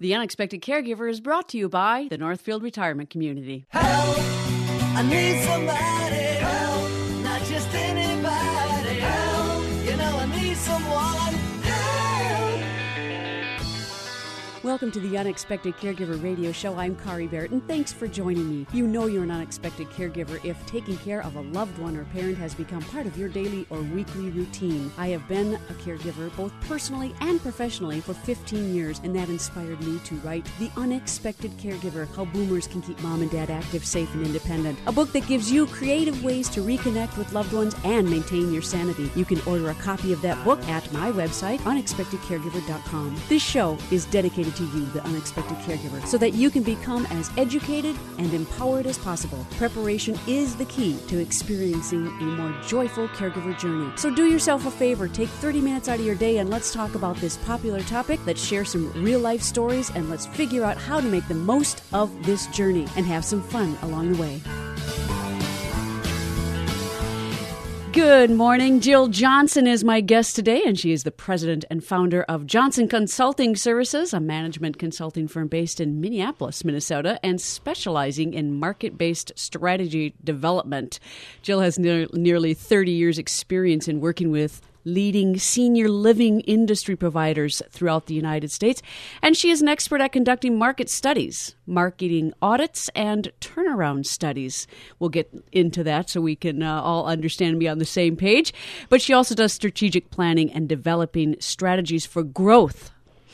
The Unexpected Caregiver is brought to you by the Northfield Retirement Community. Help! I need somebody. Help! Not just anybody. Help! You know I need someone. Welcome to the Unexpected Caregiver radio show. I'm Kari Barrett, and thanks for joining me. You know you're an unexpected caregiver if taking care of a loved one or parent has become part of your daily or weekly routine. I have been a caregiver both personally and professionally for 15 years, and that inspired me to write The Unexpected Caregiver, How Boomers Can Keep Mom and Dad Active, Safe, and Independent. A book that gives you creative ways to reconnect with loved ones and maintain your sanity. You can order a copy of that book at my website, unexpectedcaregiver.com. This show is dedicated to you, the unexpected caregiver, so that you can become as educated and empowered as possible. Preparation is the key to experiencing a more joyful caregiver journey. So do yourself a favor, take 30 minutes out of your day and let's talk about this popular topic. Let's share some real life stories and let's figure out how to make the most of this journey and have some fun along the way. Good morning. Jill Johnson is my guest today, and she is the president and founder of Johnson Consulting Services, a management consulting firm based in Minneapolis, Minnesota, and specializing in market-based strategy development. Jill has nearly 30 years' experience in working with leading senior living industry providers throughout the United States, and she is an expert at conducting market studies, marketing audits, and turnaround studies. We'll get into that so we can all understand and be on the same page. But she also does strategic planning and developing strategies for growth.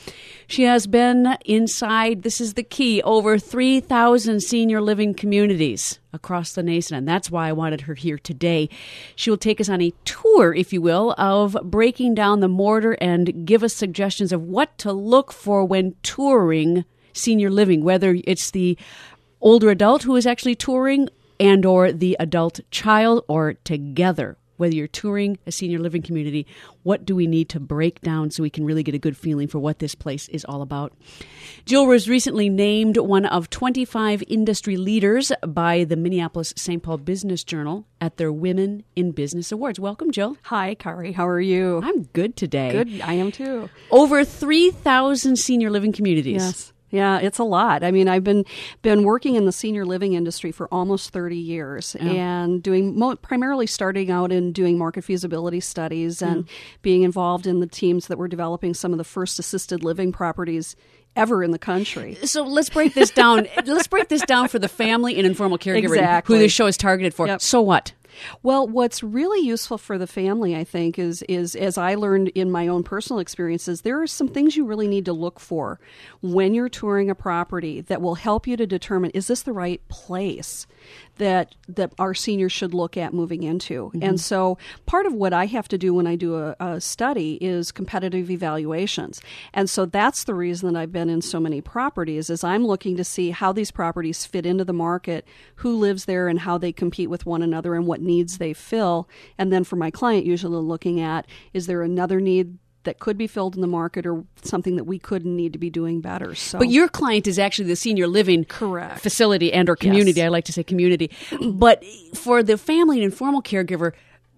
She has been inside, this is the key, over 3,000 senior living communities across the nation, and that's why I wanted her here today. She will take us on a tour, if you will, of breaking down the mortar and give us suggestions of what to look for when touring senior living, whether it's the older adult who is actually touring and or the adult child or together. Whether you're touring a senior living community, what do we need to break down so we can really get a good feeling for what this place is all about? Jill was recently named one of 25 industry leaders by the Minneapolis-St. Paul Business Journal at their Women in Business Awards. Welcome, Jill. Hi, Kari. How are you? I'm good today. Good. I am too. Over 3,000 senior living communities. Yes. Yeah, it's a lot. I mean, I've been working in the senior living industry for almost 30 years and doing primarily starting out in doing market feasibility studies and being involved in the teams that were developing some of the first assisted living properties ever in the country. So let's break this down. Let's break this down for the family and informal caregiver exactly. who this show is targeted for. Yep. So what? Well, what's really useful for the family, I think, is as I learned in my own personal experiences, there are some things you really need to look for when you're touring a property that will help you to determine, is this the right place that our seniors should look at moving into? Mm-hmm. And so part of what I have to do when I do a study is competitive evaluations. And so that's the reason that I've been in so many properties is I'm looking to see how these properties fit into the market, who lives there and how they compete with one another and what needs they fill. And then for my client, usually looking at, is there another need that could be filled in the market or something that we could need to be doing better. So, but your client is actually the senior living correct. Facility and or community. Yes. I like to say community. But for the family and informal caregiver,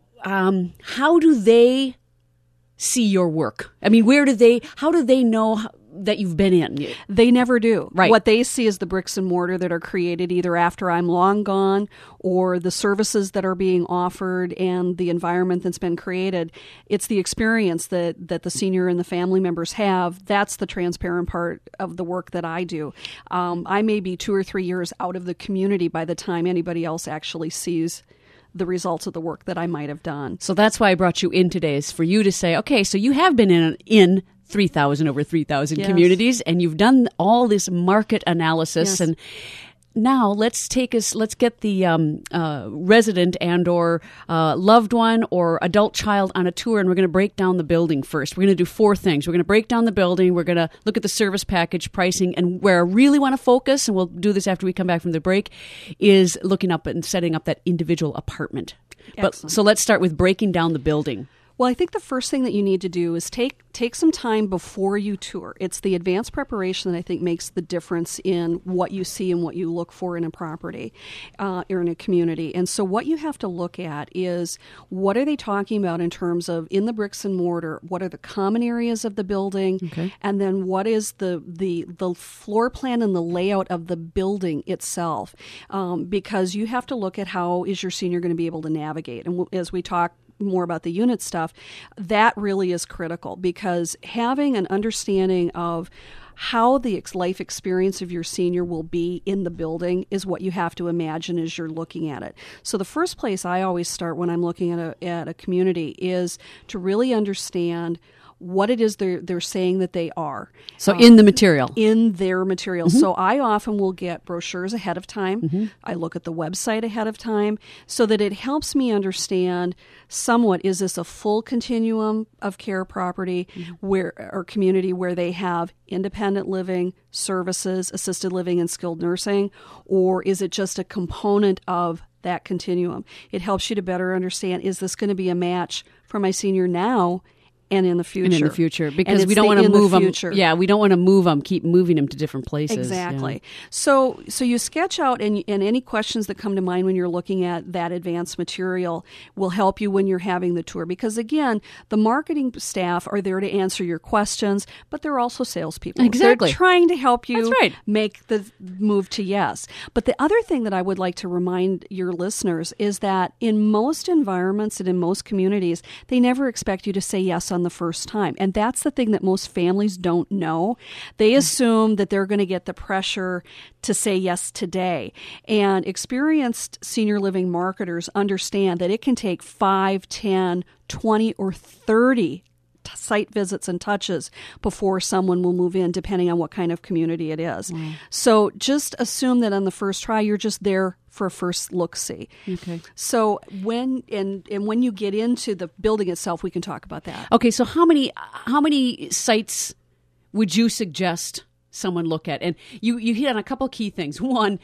how do they see your work? I mean, how do they know that you've been in? They never do. Right. What they see is the bricks and mortar that are created either after I'm long gone or the services that are being offered and the environment that's been created. It's the experience that the senior and the family members have. That's the transparent part of the work that I do. I may be 2 or 3 years out of the community by the time anybody else actually sees the results of the work that I might have done. So that's why I brought you in today, is for you to say, okay, so you have been in 3,000 yes. communities, and you've done all this market analysis. Yes. And now let's get the resident and or loved one or adult child on a tour, and we're going to break down the building first. We're going to do 4 things. We're going to break down the building. We're going to look at the service package pricing, and where I really want to focus, and we'll do this after we come back from the break, is looking up and setting up that individual apartment. But so let's start with breaking down the building. Well, I think the first thing that you need to do is take some time before you tour. It's the advanced preparation that I think makes the difference in what you see and what you look for in a property or in a community. And so what you have to look at is, what are they talking about in terms of, in the bricks and mortar, what are the common areas of the building, and then what is the floor plan and the layout of the building itself, because you have to look at how is your senior going to be able to navigate. And as we talk more about the unit stuff, that really is critical, because having an understanding of how the life experience of your senior will be in the building is what you have to imagine as you're looking at it. So the first place I always start when I'm looking at a community is to really understand what it is they're saying that they are. So in the material. In their material. So I often will get brochures ahead of time. I look at the website ahead of time so that it helps me understand somewhat, is this a full continuum of care property or community where they have independent living, services, assisted living, and skilled nursing, or is it just a component of that continuum? It helps you to better understand, is this going to be a match for my senior now and in the future? Because we don't want to move them. Yeah, we don't want to move them. Keep moving them to different places. Exactly. Yeah. So you sketch out, and any questions that come to mind when you're looking at that advanced material will help you when you're having the tour. Because again, the marketing staff are there to answer your questions, but they're also salespeople. Exactly. They're trying to help you That's right. make the move to yes. But the other thing that I would like to remind your listeners is that in most environments and in most communities, they never expect you to say yes on the first time. And that's the thing that most families don't know. They assume that they're going to get the pressure to say yes today. And experienced senior living marketers understand that it can take 5, 10, 20, or 30 site visits and touches before someone will move in, depending on what kind of community it is. So just assume that on the first try, you're just there for a first look-see. Okay. So when you get into the building itself, we can talk about that. Okay, so how many sites would you suggest someone look at? And you hit on a couple key things. One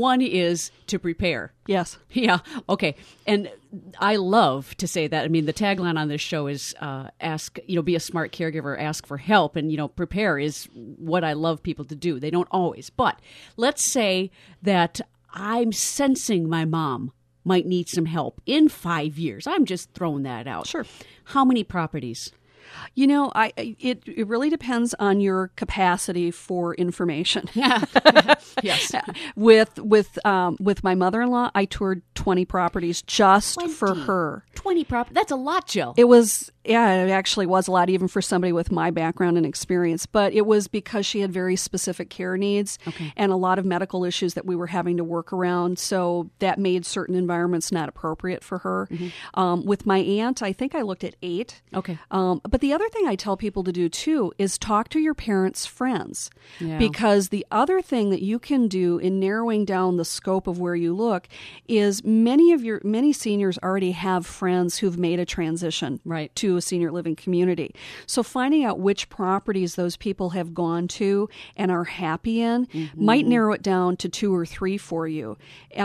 is to prepare. Yes. Yeah. Okay. And I love to say that. I mean, the tagline on this show is be a smart caregiver, ask for help. And, prepare is what I love people to do. They don't always. But let's say that I'm sensing my mom might need some help in 5 years. I'm just throwing that out. Sure. How many properties? It really depends on your capacity for information. Yes. With my mother-in-law, I toured 20 properties just for her. 20 properties. That's a lot, Jill. It actually was a lot, even for somebody with my background and experience. But it was because she had very specific care needs and a lot of medical issues that we were having to work around. So that made certain environments not appropriate for her. With my aunt, I think I looked at 8. Okay. But the other thing I tell people to do, too, is talk to your parents' friends. Yeah. Because the other thing that you can do in narrowing down the scope of where you look is many seniors already have friends who've made a transition to a senior living community. So finding out which properties those people have gone to and are happy in might narrow it down to 2 or 3 for you.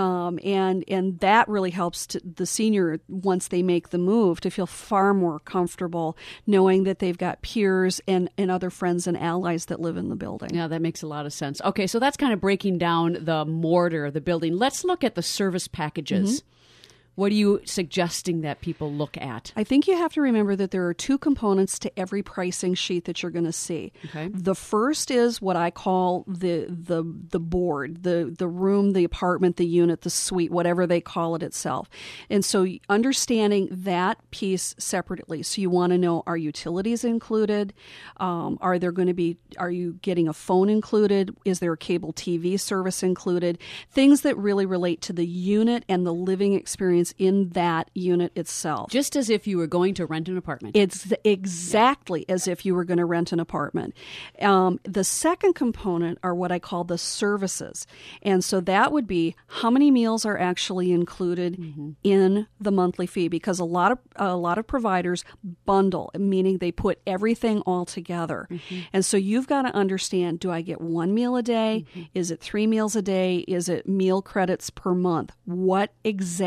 And that really helps the senior, once they make the move, to feel far more comfortable knowing that they've got peers and other friends and allies that live in the building. Yeah, that makes a lot of sense. Okay, so that's kind of breaking down the mortar of the building. Let's look at the service packages. What are you suggesting that people look at? I think you have to remember that there are 2 components to every pricing sheet that you're going to see. Okay. The first is what I call the board, the room, the apartment, the unit, the suite, whatever they call it itself. And so understanding that piece separately. So you want to know, are utilities included? Are you getting a phone included? Is there a cable TV service included? Things that really relate to the unit and the living experience in that unit itself. Just as if you were going to rent an apartment. It's exactly as if you were going to rent an apartment. The second component are what I call the services. And so that would be how many meals are actually included in the monthly fee, because a lot of providers bundle, meaning they put everything all together. And so you've got to understand, do I get 1 meal a day? Is it 3 meals a day? Is it meal credits per month? What exactly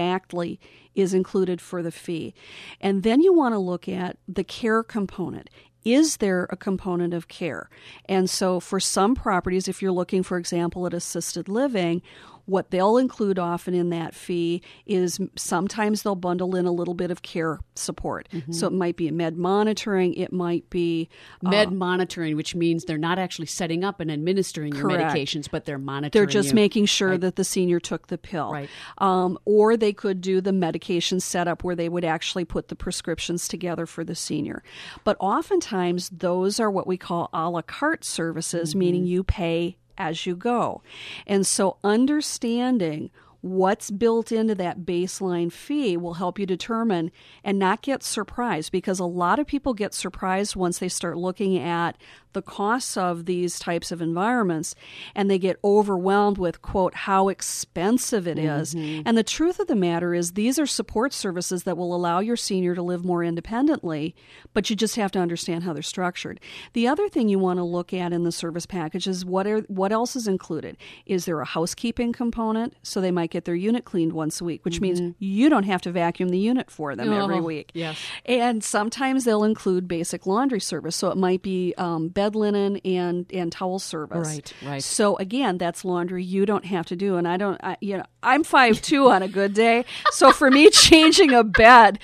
daily is included for the fee. And then you want to look at the care component. Is there a component of care? And so for some properties, if you're looking, for example, at assisted living, what they'll include often in that fee is sometimes they'll bundle in a little bit of care support. So it might be med monitoring. It might be Med monitoring, which means they're not actually setting up and administering your Correct. medications, but they're monitoring. They're just you. making sure Right. that the senior took the pill. Right. Or they could do the medication setup where they would actually put the prescriptions together for the senior. But oftentimes, those are what we call a la carte services, meaning you pay as you go. And so understanding what's built into that baseline fee will help you determine and not get surprised, because a lot of people get surprised once they start looking at the costs of these types of environments and they get overwhelmed with, quote, how expensive it is. And the truth of the matter is these are support services that will allow your senior to live more independently, but you just have to understand how they're structured. The other thing you want to look at in the service package is what else is included. Is there a housekeeping component? So they might get their unit cleaned once a week, which means you don't have to vacuum the unit for them every week. Yes. And sometimes they'll include basic laundry service. So it might be bed linen and towel service. Right, right. So again, that's laundry you don't have to do. And I'm 5'2" on a good day. So for me, changing a bed,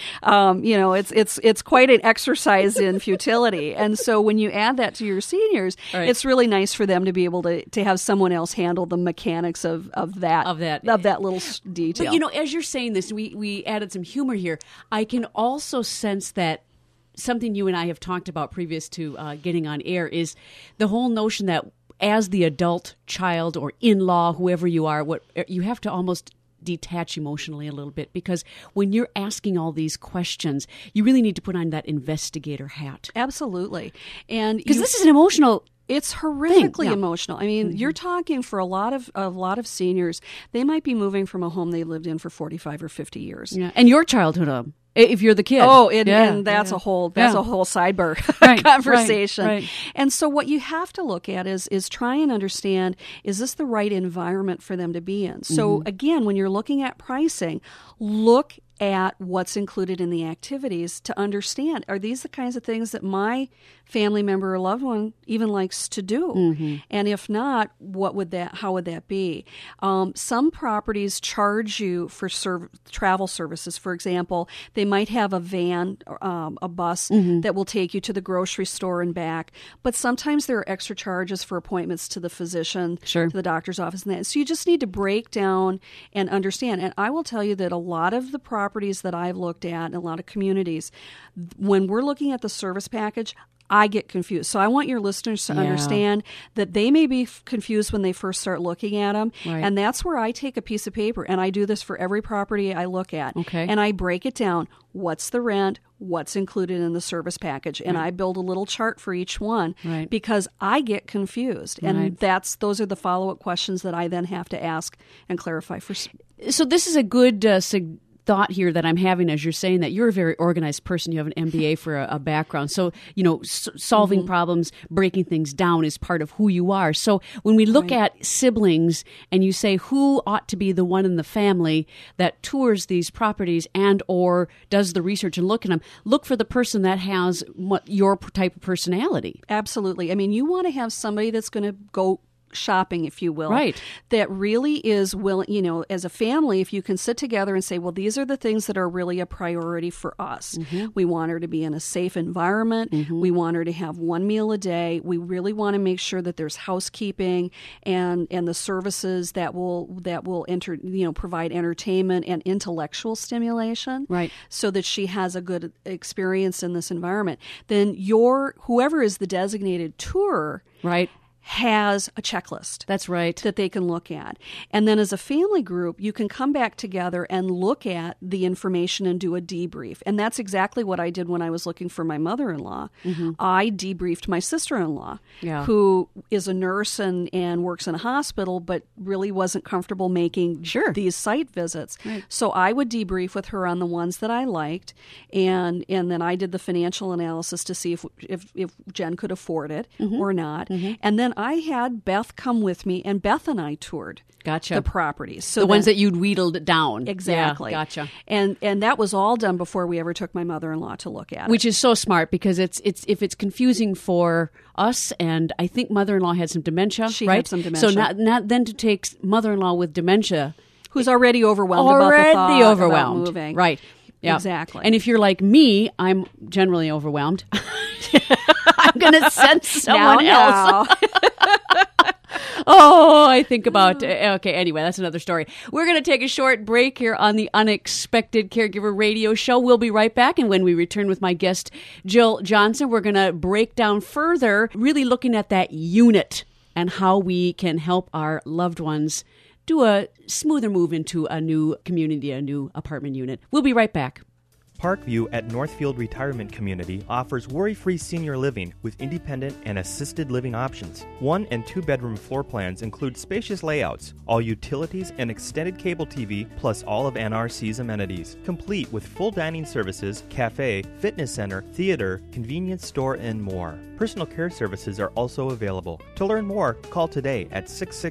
it's quite an exercise in futility. And so when you add that to your seniors, Right. it's really nice for them to be able to have someone else handle the mechanics of that little detail. But, as you're saying this, we added some humor here. I can also sense that something you and I have talked about previous to getting on air is the whole notion that as the adult child or in-law, whoever you are, you have to almost detach emotionally a little bit, because when you're asking all these questions, you really need to put on that investigator hat. Absolutely. And Because this is an emotional... It's horrifically yeah. emotional. I mean, you're talking for a lot of seniors. They might be moving from a home they lived in for 45 or 50 years. Yeah. And your childhood, if you're the kid. Oh, and that's a whole sidebar Right, conversation. right. And so what you have to look at is try and understand, is this the right environment for them to be in? So again, when you're looking at pricing, look at what's included in the activities to understand, are these the kinds of things that my family member or loved one even likes to do? And if not, how would that be? Some properties charge you for travel services. For example, they might have a van, a bus that will take you to the grocery store and back, but sometimes there are extra charges for appointments to the physician, Sure. to the doctor's office, and that. So you just need to break down and understand. And I will tell you that a lot of the properties that I've looked at in a lot of communities, when we're looking at the service package, I get confused. So I want your listeners to understand that they may be confused when they first start looking at them. Right. And that's where I take a piece of paper, and I do this for every property I look at. Okay. And I break it down. What's the rent? What's included in the service package? And I build a little chart for each one Right. because I get confused. And those are the follow-up questions that I then have to ask and clarify for. So this is a good thought here that I'm having as you're saying that you're a very organized person. You have an MBA for a background. So, solving problems, breaking things down is part of who you are. So when we look at siblings and you say who ought to be the one in the family that tours these properties and or does the research and look at them, look for the person that has your type of personality. Absolutely. I mean, you want to have somebody that's going to go shopping, if you will. Right. That really is willing, as a family, if you can sit together and say, well, these are the things that are really a priority for us. We want her to be in a safe environment. We want her to have one meal a day. We really want to make sure that there's housekeeping and the services that will provide entertainment and intellectual stimulation. Right. So that she has a good experience in this environment. Then whoever is the designated tourer Right. has a checklist. That's right. That they can look at. And then as a family group, you can come back together and look at the information and do a debrief. And that's exactly what I did when I was looking for my mother-in-law. I debriefed my sister-in-law, who is a nurse and works in a hospital, but really wasn't comfortable making these site visits. Right. So I would debrief with her on the ones that I liked, and then I did the financial analysis to see if Jen could afford it or not. And then then I had Beth come with me, and Beth and I toured Gotcha. the properties. So the ones that you'd wheedled down. Exactly. Yeah, gotcha. And that was all done before we ever took my mother-in-law to look at it. Which is so smart, because it's if it's confusing for us, and I think mother-in-law had some dementia, She right? had some dementia. So not then to take mother-in-law with dementia, Who's already overwhelmed about the thought overwhelmed, about moving. right? Yeah. Exactly. And if you're like me, I'm generally overwhelmed. I'm going to send someone else. Oh, I think about, okay, anyway, that's another story. We're going to take a short break here on the Unexpected Caregiver Radio Show. We'll be right back, and when we return with my guest, Jill Johnson, we're going to break down further, really looking at that unit and how we can help our loved ones do a smoother move into a new community, a new apartment unit. We'll be right back. Parkview at Northfield Retirement Community offers worry-free senior living with independent and assisted living options. 1- and 2-bedroom floor plans include spacious layouts, all utilities and extended cable TV, plus all of NRC's amenities, complete with full dining services, cafe, fitness center, theater, convenience store, and more. Personal care services are also available. To learn more, call today at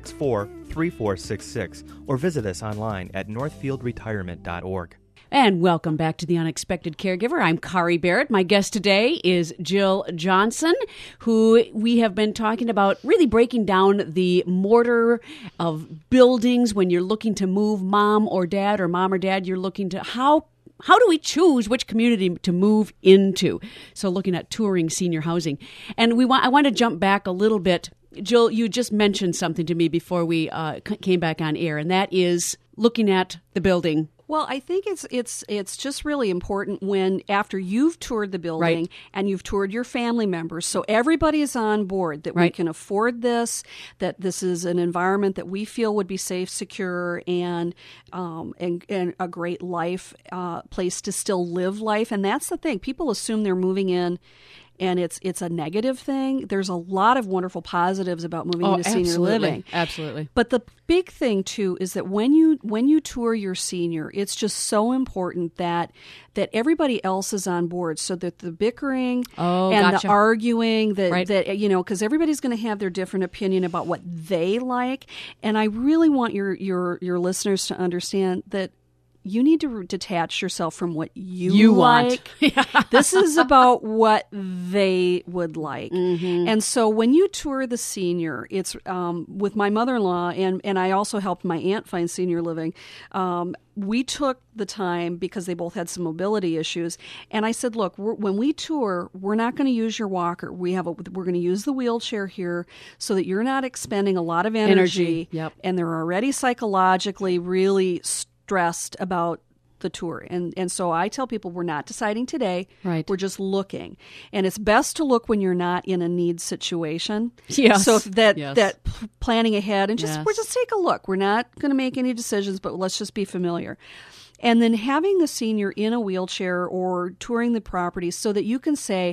664-3466 or visit us online at northfieldretirement.org. And welcome back to The Unexpected Caregiver. I'm Kari Barrett. My guest today is Jill Johnson, who we have been talking about really breaking down the mortar of buildings when you're looking to move mom or dad, you're looking to how do we choose which community to move into? So looking at touring senior housing. And I want to jump back a little bit. Jill, you just mentioned something to me before we came back on air, and that is looking at the building. Well, I think it's just really important when after you've toured the building Right. and you've toured your family members, so everybody is on board that we Right. can afford this, that this is an environment that we feel would be safe, secure, and a great life place to still live life. And that's the thing. People assume they're moving in and it's a negative thing. There's a lot of wonderful positives about moving into senior living. Absolutely. But the big thing too is that when you tour your senior, it's just so important that everybody else is on board, so that the bickering and gotcha. the arguing Right. that because everybody's going to have their different opinion about what they like, and I really want your listeners to understand that you need to detach yourself from what you want. like. This is about what they would like. Mm-hmm. And so when you tour the senior, it's with my mother-in-law, and I also helped my aunt find senior living. We took the time because they both had some mobility issues. And I said, look, when we tour, we're not going to use your walker. We're going to use the wheelchair here so that you're not expending a lot of energy. Yep. And they're already psychologically really stressed about the tour. And so I tell people we're not deciding today. Right. We're just looking. And it's best to look when you're not in a need situation. Yes. So that Yes. planning ahead and Yes. we'll just take a look. We're not going to make any decisions, but let's just be familiar. And then having the senior in a wheelchair or touring the property so that you can say,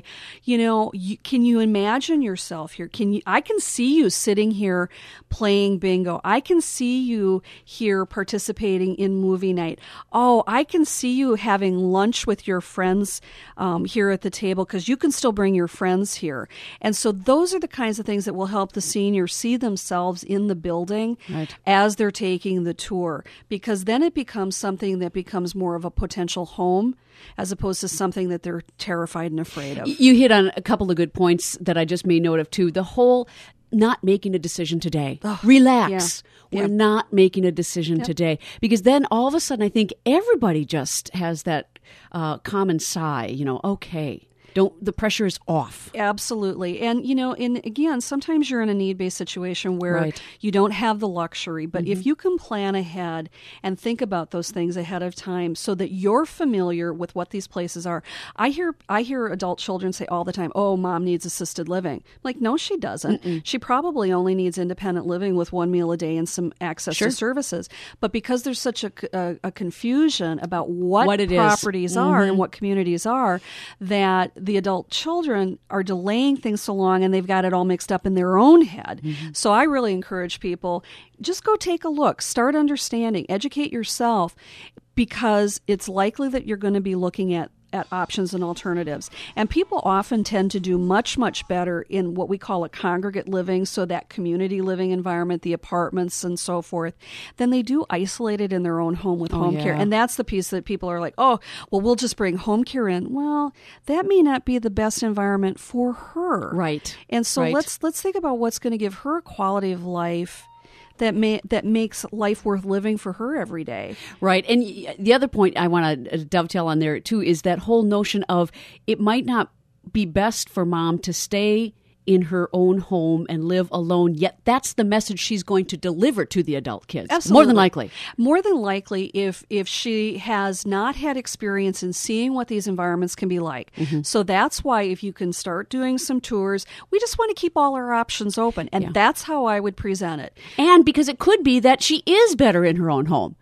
can you imagine yourself here? I can see you sitting here playing bingo. I can see you here participating in movie night. Oh, I can see you having lunch with your friends here at the table, because you can still bring your friends here. And so those are the kinds of things that will help the senior see themselves in the building Right. as they're taking the tour, because then it becomes something that becomes more of a potential home as opposed to something that they're terrified and afraid of. You hit on a couple of good points that I just made note of, too. The whole not making a decision today. Relax. yeah. We're not making a decision today. Because then all of a sudden, I think everybody just has that common sigh, okay. The pressure is off. Absolutely. And, and again, sometimes you're in a need-based situation where Right. you don't have the luxury. But if you can plan ahead and think about those things ahead of time so that you're familiar with what these places are. I hear adult children say all the time, oh, mom needs assisted living. I'm like, no, she doesn't. She probably only needs independent living with one meal a day and some access to services. But because there's such a confusion about what it is. properties are and what communities are, that the adult children are delaying things so long and they've got it all mixed up in their own head. So I really encourage people, just go take a look, start understanding, educate yourself, because it's likely that you're going to be looking at at options and alternatives. And people often tend to do much, much better in what we call a congregate living, so that community living environment, the apartments and so forth, than they do isolated in their own home with home care. yeah. And that's the piece that people are like, oh, well, we'll just bring home care in. Well, that may not be the best environment for her. Right. And so Right. let's think about what's going to give her a quality of life that makes life worth living for her every day. Right. And the other point I want to dovetail on there, too, is that whole notion of it might not be best for mom to stay in her own home and live alone, yet that's the message she's going to deliver to the adult kids. Absolutely. More than likely. More than likely, if she has not had experience in seeing what these environments can be like. Mm-hmm. So that's why if you can start doing some tours, we just want to keep all our options open. And that's how I would present it. And because it could be that she is better in her own home.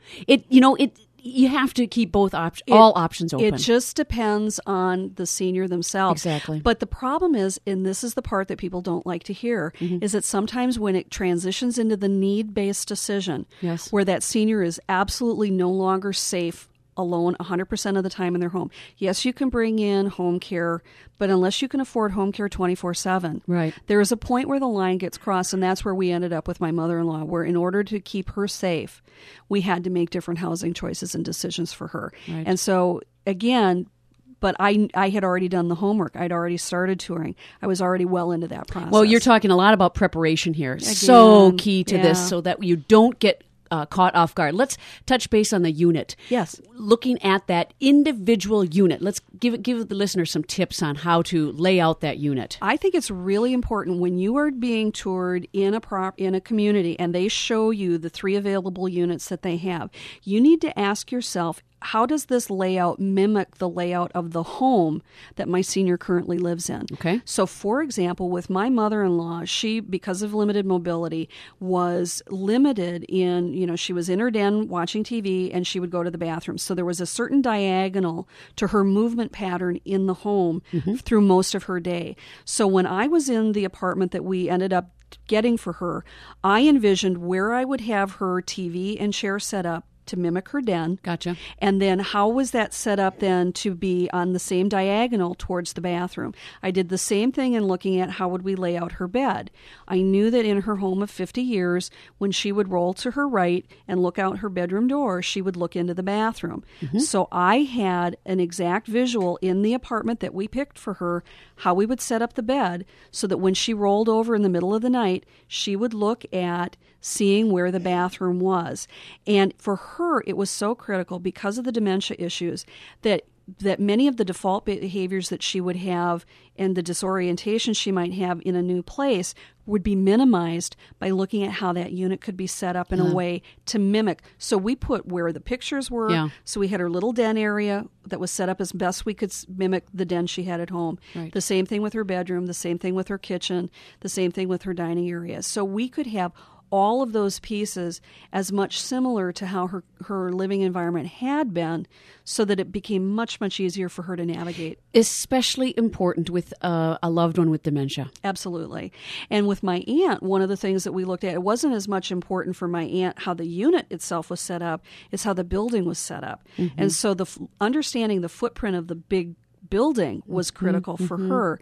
You have to keep all options open. It just depends on the senior themselves. Exactly. But the problem is, and this is the part that people don't like to hear, is that sometimes when it transitions into the need-based decision, Yes. where that senior is absolutely no longer safe alone 100% of the time in their home. Yes, you can bring in home care, but unless you can afford home care 24/7, Right. there is a point where the line gets crossed, and that's where we ended up with my mother-in-law, where in order to keep her safe, we had to make different housing choices and decisions for her. Right. And so, again, but I had already done the homework. I'd already started touring. I was already well into that process. Well, you're talking a lot about preparation here. So Again, key to yeah. this, so that you don't get caught off guard. Let's touch base on the unit. Yes. Looking at that individual unit, let's give the listener some tips on how to lay out that unit. I think it's really important when you are being toured in a community and they show you the 3 available units that they have. You need to ask yourself, how does this layout mimic the layout of the home that my senior currently lives in? Okay. So, for example, with my mother-in-law, she, because of limited mobility, was limited in, she was in her den watching TV and she would go to the bathroom. So there was a certain diagonal to her movement pattern in the home through most of her day. So when I was in the apartment that we ended up getting for her, I envisioned where I would have her TV and chair set up to mimic her den. Gotcha. And then how was that set up then to be on the same diagonal towards the bathroom? I did the same thing in looking at how would we lay out her bed. I knew that in her home of 50 years, when she would roll to her right and look out her bedroom door, she would look into the bathroom. So I had an exact visual in the apartment that we picked for her, how we would set up the bed so that when she rolled over in the middle of the night, she would look at seeing where the bathroom was. And for her, it was so critical because of the dementia issues that many of the default behaviors that she would have and the disorientation she might have in a new place would be minimized by looking at how that unit could be set up in a way to mimic. So we put where the pictures were. Yeah. So we had her little den area that was set up as best we could mimic the den she had at home. Right. The same thing with her bedroom, the same thing with her kitchen, the same thing with her dining area. So we could have all of those pieces as much similar to how her living environment had been so that it became much, much easier for her to navigate. Especially important with a loved one with dementia. Absolutely. And with my aunt, one of the things that we looked at, it wasn't as much important for my aunt how the unit itself was set up, it's how the building was set up. And so understanding the footprint of the big building was critical for her.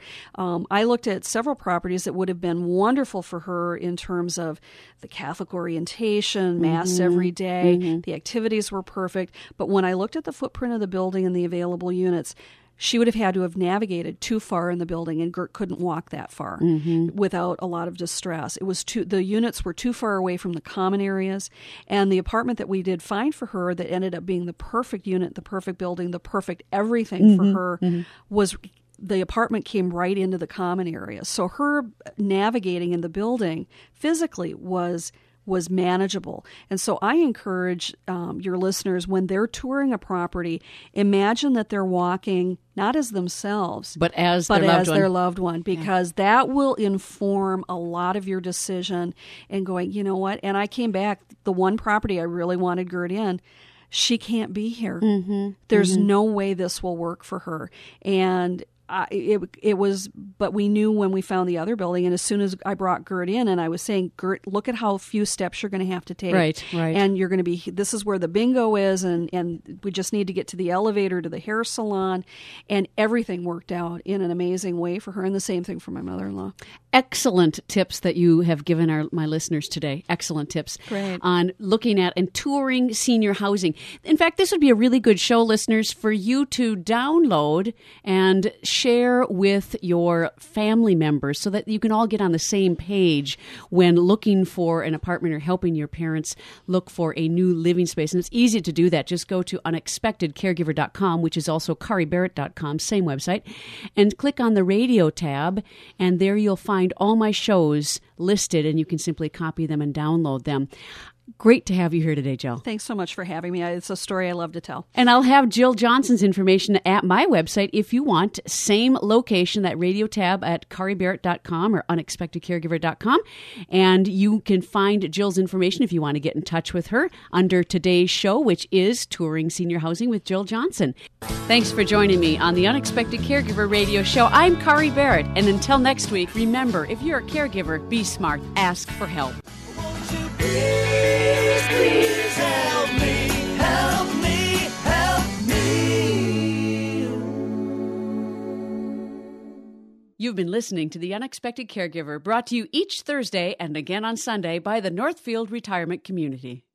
I looked at several properties that would have been wonderful for her in terms of the Catholic orientation, Mass every day, the activities were perfect. But when I looked at the footprint of the building and the available units, she would have had to have navigated too far in the building and couldn't walk that far without a lot of distress. The units were too far away from the common areas, and the apartment that we did find for her that ended up being the perfect unit, the perfect building, the perfect everything for her was the apartment came right into the common area. So her navigating in the building physically was manageable. And so I encourage your listeners, when they're touring a property, imagine that they're walking not as themselves, But as their loved one, because that will inform a lot of your decision and going, you know what? And I came back, the one property I really wanted Gert in, she can't be here. There's no way this will work for her. And it was, but we knew when we found the other building, and as soon as I brought Gert in, and I was saying, Gert, look at how few steps you're going to have to take. Right. And you're going to be, this is where the bingo is, and we just need to get to the elevator to the hair salon, and everything worked out in an amazing way for her, and the same thing for my mother-in-law. Excellent tips that you have given my listeners today. Excellent tips. Great. On looking at and touring senior housing. In fact, this would be a really good show, listeners, for you to download and share with your family members so that you can all get on the same page when looking for an apartment or helping your parents look for a new living space. And it's easy to do that. Just go to unexpectedcaregiver.com, which is also karibarrett.com, same website, and click on the radio tab, and there you'll find all my shows listed, and you can simply copy them and download them. Great to have you here today, Jill. Thanks so much for having me. It's a story I love to tell. And I'll have Jill Johnson's information at my website if you want. Same location, that radio tab at karibarrett.com or unexpectedcaregiver.com. And you can find Jill's information if you want to get in touch with her under today's show, which is Touring Senior Housing with Jill Johnson. Thanks for joining me on the Unexpected Caregiver Radio Show. I'm Kari Barrett. And until next week, remember, if you're a caregiver, be smart. Ask for help. Won't you please help me, help me, help me. You've been listening to The Unexpected Caregiver, brought to you each Thursday and again on Sunday by the Northfield Retirement Community.